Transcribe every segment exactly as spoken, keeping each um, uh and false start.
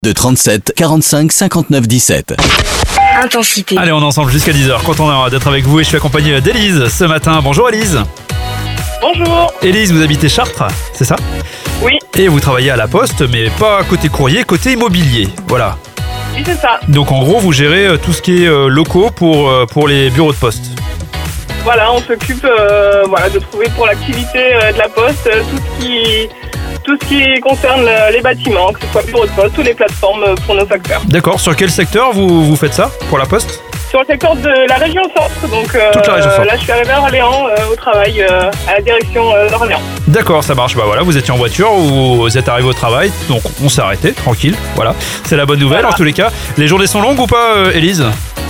de trente-sept quarante-cinq cinquante-neuf dix-sept. Intensité. Allez, on est ensemble jusqu'à dix heures. Content d'être avec vous et je suis accompagné d'Élise ce matin. Bonjour Élise. Bonjour. Élise, vous habitez Chartres, c'est ça? Oui. Et vous travaillez à la Poste, mais pas côté courrier, côté immobilier. Voilà. Oui, c'est ça. Donc en gros, vous gérez tout ce qui est euh, locaux pour, euh, pour les bureaux de poste. Voilà, on s'occupe euh, voilà, de trouver pour l'activité euh, de la Poste euh, tout ce qui... Tout ce qui concerne les bâtiments, que ce soit bureau de poste ou les plateformes pour nos facteurs. D'accord, sur quel secteur vous, vous faites ça pour la Poste? Sur le secteur de la région centre, donc euh, Toute la région centre. Là je suis arrivée à Orléans euh, au travail euh, à la direction euh, d'Orléans. D'accord, ça marche. Bah voilà, vous étiez en voiture ou vous êtes arrivé au travail, donc on s'est arrêté, tranquille. Voilà, c'est la bonne nouvelle. Voilà. En tous les cas, les journées sont longues ou pas, euh, Élise?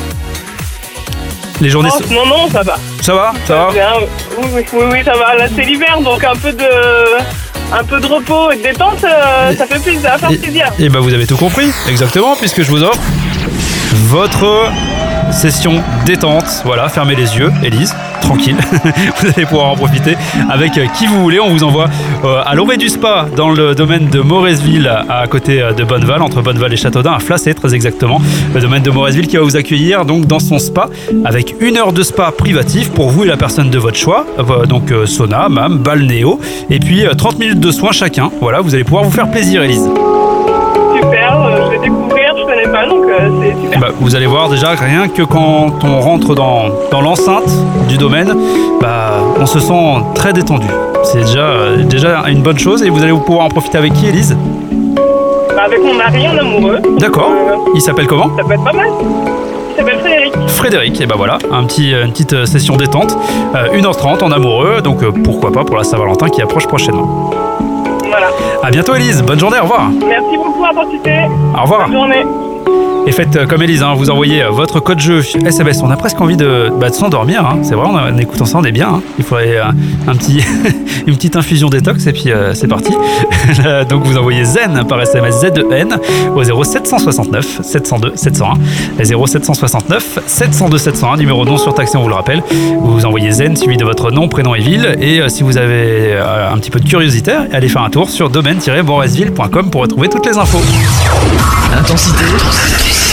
Les journées. Oh, sont... non, non, ça va. Ça va, ça va. Bien. Oui, oui, oui, oui, ça va. Là c'est l'hiver, donc un peu de... Un peu de repos et de détente, euh, ça fait plaisir, ça va faire plaisir. Et bah vous avez tout compris, exactement, puisque je vous offre votre session détente. Voilà, fermez les yeux, Élise, tranquille. Vous allez pouvoir en profiter avec qui vous voulez. On vous envoie euh, à l'Orée du Spa, dans le domaine de Mauresville, à côté de Bonneval, entre Bonneval et Châteaudun, à Flacé très exactement. Le domaine de Mauresville qui va vous accueillir donc dans son spa avec une heure de spa privatif pour vous et la personne de votre choix. Euh, donc euh, sauna, mam, balnéo, et puis euh, trente minutes de soins chacun. Voilà, vous allez pouvoir vous faire plaisir, Élise. Super, euh, je vais découvrir, je connais pas, donc euh, c'est super. Bah, vous allez voir déjà, rien que quand on rentre dans, dans l'enceinte du domaine, bah, on se sent très détendu. C'est déjà, déjà une bonne chose et vous allez pouvoir en profiter avec qui, Élise? Bah, avec mon mari en amoureux. D'accord, Euh, il s'appelle comment? ça peut être pas mal. Il s'appelle Frédéric. Frédéric, et bah voilà, un petit, une petite session détente, euh, une heure trente en amoureux, donc euh, pourquoi pas pour la Saint-Valentin qui approche prochainement. Voilà. A bientôt Élise, bonne journée, au revoir. Merci beaucoup, Intensité. Au revoir. Bonne journée. Et faites euh, comme Élise, hein, vous envoyez euh, votre code jeu S M S. On a presque envie de, bah, de s'endormir. Hein. C'est vrai, on a, en écoutant ça, on est bien. Hein. Il faudrait euh, un petit, une petite infusion détox et puis euh, c'est parti. Donc vous envoyez Zen par S M S, Z E N, au zéro sept cent soixante-neuf sept cent deux sept cent un. zéro sept cent soixante-neuf sept cent deux sept cent un, numéro non surtaxé, on vous le rappelle. Vous envoyez Zen suivi de votre nom, prénom et ville. Et euh, si vous avez euh, un petit peu de curiosité, allez faire un tour sur domaine tiret mauresville point com pour retrouver toutes les infos. Intensité.